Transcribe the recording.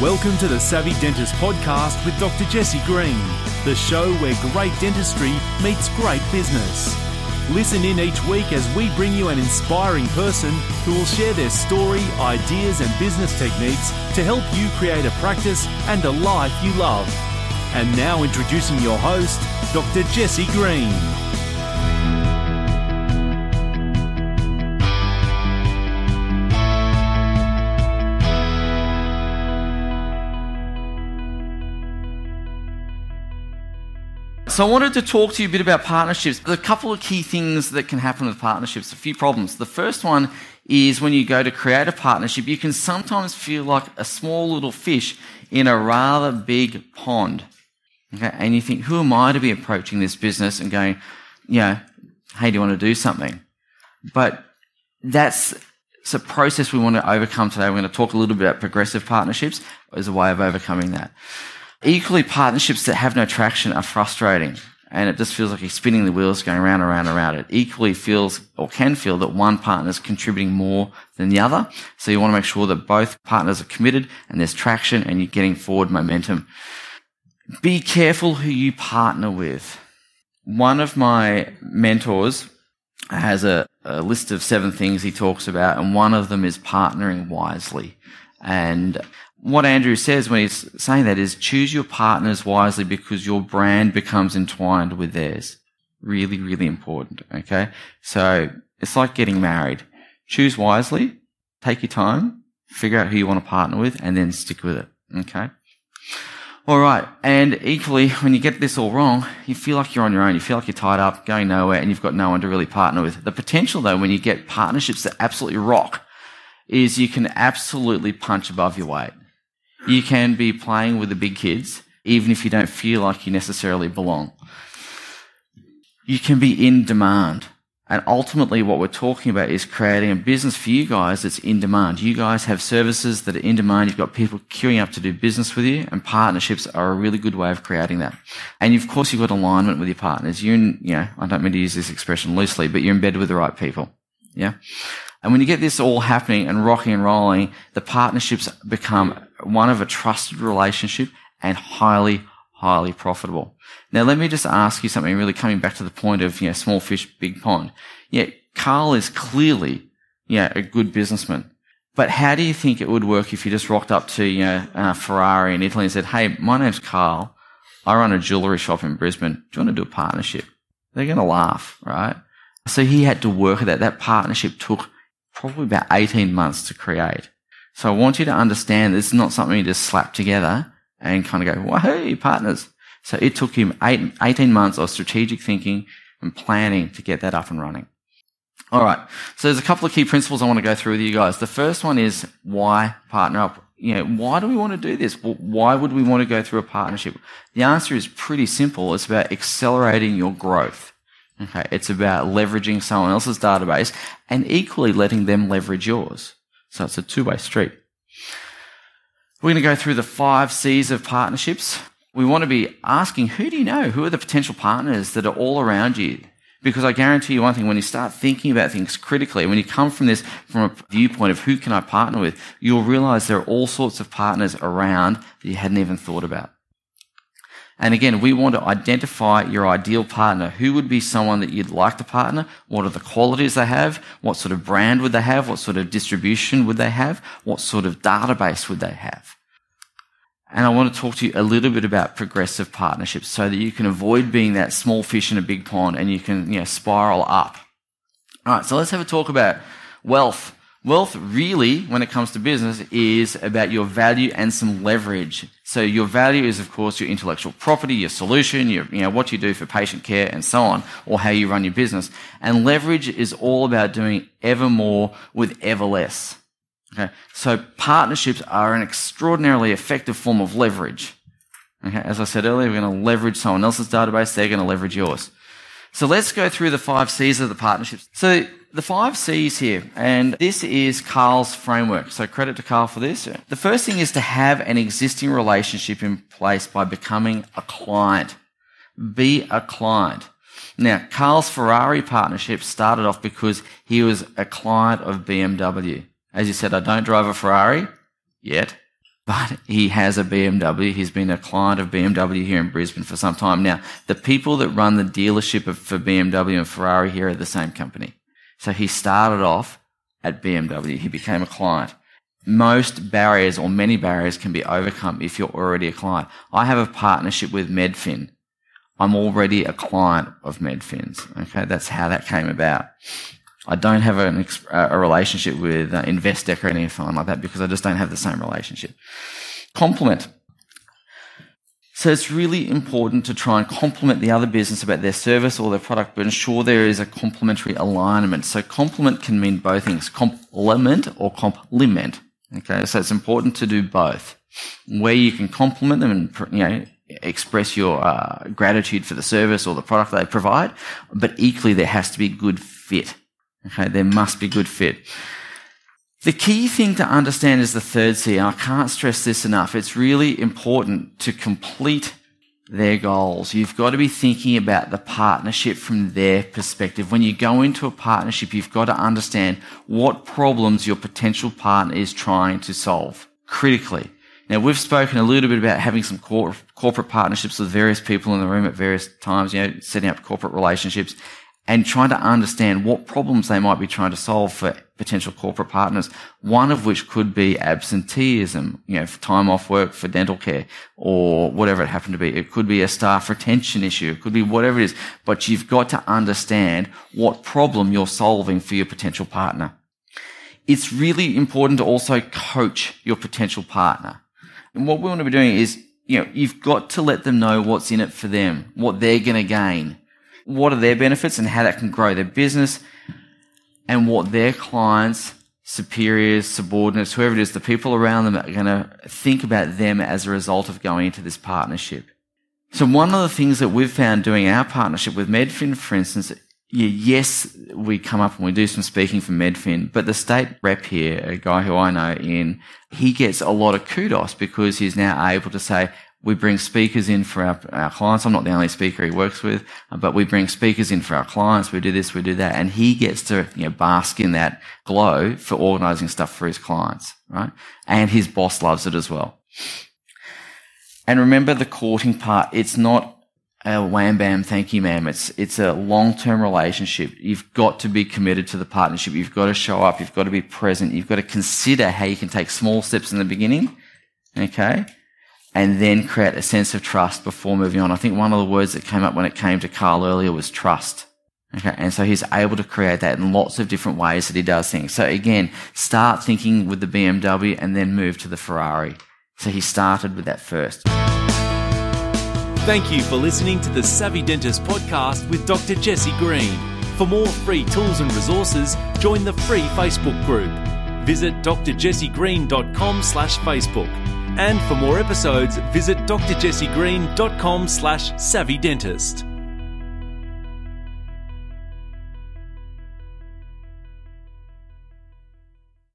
Welcome to the Savvy Dentist Podcast with Dr. Jesse Green, the show where great dentistry meets great business. Listen in each week as we bring you an inspiring person who will share their story, ideas and business techniques to help you create a practice and a life you love. And now introducing your host, Dr. Jesse Green. So I wanted to talk to you a bit about partnerships. There's a couple of key things that can happen with partnerships, a few problems. The first one is when you go to create a partnership, you can sometimes feel like a small little fish in a rather big pond. Okay? And you think, who am I to be approaching this business and going, hey, do you want to do something? But that's a process we want to overcome today. We're going to talk a little bit about progressive partnerships as a way of overcoming that. Equally, partnerships that have no traction are frustrating, and it just feels like you're spinning the wheels going round and round and round. It equally feels or can feel that one partner is contributing more than the other, so you want to make sure that both partners are committed and there's traction and you're getting forward momentum. Be careful who you partner with. One of my mentors has a list of 7 things he talks about, and one of them is partnering wisely. And what Andrew says when he's saying that is choose your partners wisely because your brand becomes entwined with theirs. Really, really important, okay? So it's like getting married. Choose wisely, take your time, figure out who you want to partner with, and then stick with it, okay? All right, and equally, when you get this all wrong, you feel like you're on your own. You feel like you're tied up, going nowhere, and you've got no one to really partner with. The potential, though, when you get partnerships that absolutely rock, is you can absolutely punch above your weight. You can be playing with the big kids, even if you don't feel like you necessarily belong. You can be in demand. And ultimately what we're talking about is creating a business for you guys that's in demand. You guys have services that are in demand. You've got people queuing up to do business with you, and partnerships are a really good way of creating that. And of course, you've got alignment with your partners. I don't mean to use this expression loosely, but you're in bed with the right people. Yeah. And when you get this all happening and rocking and rolling, the partnerships become one of a trusted relationship and highly, highly profitable. Now, let me just ask you something, really coming back to the point of, small fish, big pond. Carl is clearly, a good businessman. But how do you think it would work if you just rocked up to, Ferrari in Italy and said, hey, my name's Carl. I run a jewellery shop in Brisbane. Do you want to do a partnership? They're going to laugh, right? So he had to work at that. That partnership took probably about 18 months to create. So I want you to understand this is not something you just slap together and kind of go, well, hey, partners. So it took him 18 months of strategic thinking and planning to get that up and running. All right. So there's a couple of key principles I want to go through with you guys. The first one is why partner up? Why do we want to do this? Why would we want to go through a partnership? The answer is pretty simple. It's about accelerating your growth. Okay, it's about leveraging someone else's database and equally letting them leverage yours. So it's a two-way street. We're going to go through the 5 C's of partnerships. We want to be asking, who do you know? Who are the potential partners that are all around you? Because I guarantee you one thing, when you start thinking about things critically, when you come from a viewpoint of who can I partner with, you'll realize there are all sorts of partners around that you hadn't even thought about. And again, we want to identify your ideal partner. Who would be someone that you'd like to partner? What are the qualities they have? What sort of brand would they have? What sort of distribution would they have? What sort of database would they have? And I want to talk to you a little bit about progressive partnerships so that you can avoid being that small fish in a big pond and you can, spiral up. All right, so let's have a talk about wealth. Wealth really, when it comes to business, is about your value and some leverage. So your value is, of course, your intellectual property, your solution, what you do for patient care and so on, or how you run your business. And leverage is all about doing ever more with ever less. Okay. So partnerships are an extraordinarily effective form of leverage. Okay. As I said earlier, we're going to leverage someone else's database. They're going to leverage yours. So let's go through the 5 C's of the partnerships. So the 5 C's here, and this is Carl's framework. So credit to Carl for this. The first thing is to have an existing relationship in place by becoming a client. Be a client. Now, Carl's Ferrari partnership started off because he was a client of BMW. As you said, I don't drive a Ferrari yet, but he has a BMW. He's been a client of BMW here in Brisbane for some time. Now, the people that run the dealership for BMW and Ferrari here are the same company. So he started off at BMW. He became a client. Most barriers or many barriers can be overcome if you're already a client. I have a partnership with Medfin. I'm already a client of Medfin's. Okay, that's how that came about. I don't have a relationship with Investec or anything like that because I just don't have the same relationship. Complement. So it's really important to try and complement the other business about their service or their product, but ensure there is a complementary alignment. So complement can mean both things, complement or compliment. Okay, so it's important to do both. Where you can compliment them and, express your gratitude for the service or the product they provide, but equally there has to be good fit. Okay, there must be good fit. The key thing to understand is the third C, and I can't stress this enough. It's really important to complete their goals. You've got to be thinking about the partnership from their perspective. When you go into a partnership, you've got to understand what problems your potential partner is trying to solve critically. Now, we've spoken a little bit about having some corporate partnerships with various people in the room at various times, setting up corporate relationships and trying to understand what problems they might be trying to solve for potential corporate partners. One of which could be absenteeism, for time off work for dental care or whatever it happened to be. It could be a staff retention issue. It could be whatever it is. But you've got to understand what problem you're solving for your potential partner. It's really important to also coach your potential partner. And what we want to be doing is, you've got to let them know what's in it for them, what they're going to gain. What are their benefits and how that can grow their business, and what their clients, superiors, subordinates, whoever it is, the people around them are going to think about them as a result of going into this partnership. So one of the things that we've found doing our partnership with Medfin, for instance, yes, we come up and we do some speaking for Medfin, but the state rep here, a guy who I know, he gets a lot of kudos because he's now able to say, we bring speakers in for our clients. I'm not the only speaker he works with, but we bring speakers in for our clients. We do this, we do that. And he gets to, bask in that glow for organising stuff for his clients, right? And his boss loves it as well. And remember the courting part. It's not a wham bam, thank you ma'am. It's a long-term relationship. You've got to be committed to the partnership. You've got to show up. You've got to be present. You've got to consider how you can take small steps in the beginning. Okay. And then create a sense of trust before moving on. I think one of the words that came up when it came to Carl earlier was trust. Okay, and so he's able to create that in lots of different ways that he does things. So again, start thinking with the BMW and then move to the Ferrari. So he started with that first. Thank you for listening to the Savvy Dentist podcast with Dr. Jesse Green. For more free tools and resources, join the free Facebook group. Visit drjessegreen.com/Facebook. And for more episodes, visit drjessegreen.com/savvydentist.